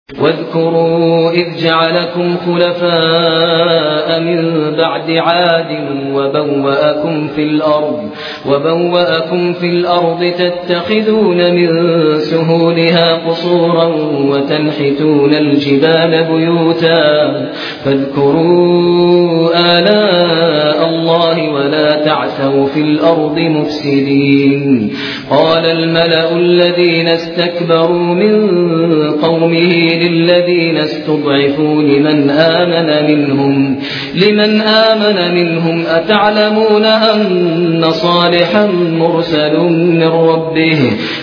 واذكروا إذ جعلكم خلفاء من بعد عاد وبوأكم في الأرض تتخذون من سهولها قصورا وتنحتون الجبال بيوتا فاذكروا آلاء الله ولا تعثوا في الأرض مفسدين. قال الملأ الذين استكبروا من قومه للذين استضعفوا لمن آمن منهم أتعلمون أن صالحا مرسل من ربه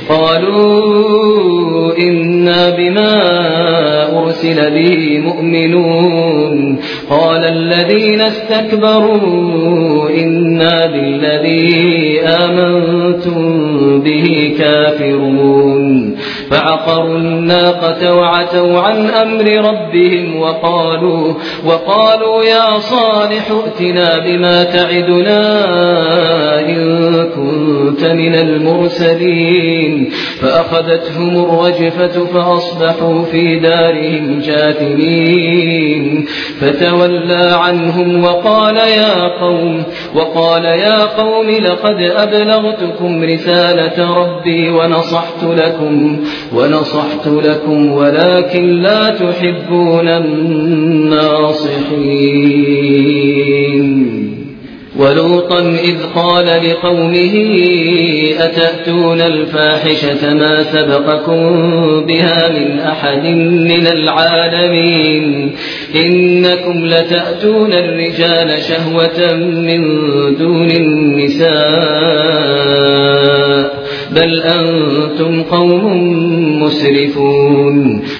قالوا إنا بما أرسل به مؤمنون. قال الذين استكبروا إنا بالذي آمنتم به كافرون. فعقروا الناقة وعتوا عن أمر ربهم وقالوا يا صالح ائتنا بما تعدنا إن كنت من المرسلين. فأخذتهم الرجفة فأصبحوا في دارهم جاثمين. فتولى عنهم وقال يا قوم لقد أبلغتكم رسالة ربي ونصحت لكم ولكن لا تحبون الناصحين. ولوطا إذ قال لقومه أتأتون الفاحشة ما سبقكم بها من أحد من العالمين إنكم لتأتون الرجال شهوة من دون النساء بل أنتم قوم مسرفون.